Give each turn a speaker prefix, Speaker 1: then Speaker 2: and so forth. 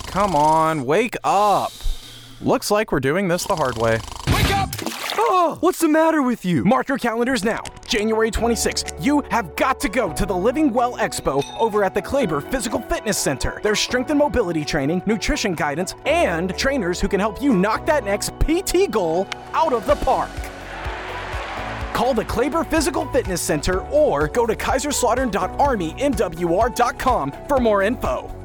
Speaker 1: Come on, wake up. Looks like we're doing this the hard way.
Speaker 2: Wake up!
Speaker 3: Oh, what's the matter with you?
Speaker 2: Mark your calendars now. January 26th, you have got to go to the Living Well Expo over at the Kleber Physical Fitness Center. There's strength and mobility training, nutrition guidance, and trainers who can help you knock that next PT goal out of the park. Call the Kleber Physical Fitness Center or go to kaiserslautern.armymwr.com for more info.